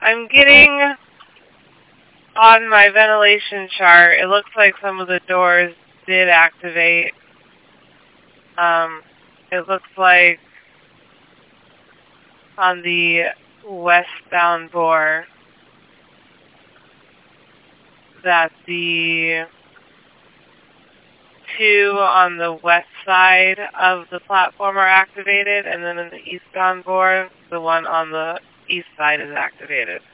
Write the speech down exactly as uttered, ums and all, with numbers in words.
I'm getting on my ventilation chart, it looks like some of the doors did activate. Um, it looks like on the westbound bore that the two on the west side of the platform are activated, and then in the eastbound bore, the one on the east side is activated.